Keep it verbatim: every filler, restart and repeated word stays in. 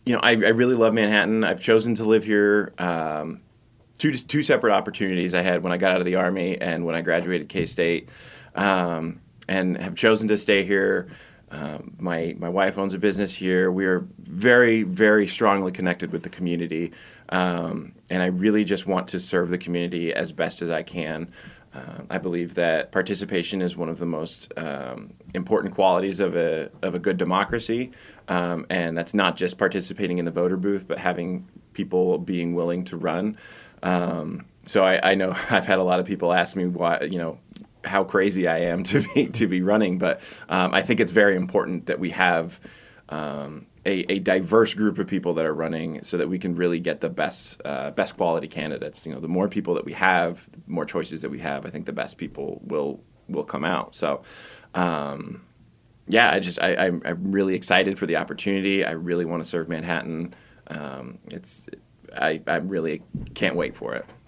you know, I, I really love Manhattan. I've chosen to live here. Um, two two separate opportunities I had when I got out of the Army and when I graduated K-State, um, and have chosen to stay here. Um, my my wife owns a business here. We are very, very strongly connected with the community, um, and I really just want to serve the community as best as I can. Uh, I believe that participation is one of the most um, important qualities of a of a good democracy, um, and that's not just participating in the voter booth, but having people being willing to run. Um, so I, I know I've had a lot of people ask me why, you know, how crazy I am to be to be running, but um, I think it's very important that we have um, a, a diverse group of people that are running, so that we can really get the best uh, best quality candidates. You know, the more people that we have, the more choices that we have, I think the best people will will come out. So, um, yeah, I just I, I'm, I'm really excited for the opportunity. I really want to serve Manhattan. Um, it's I I really can't wait for it.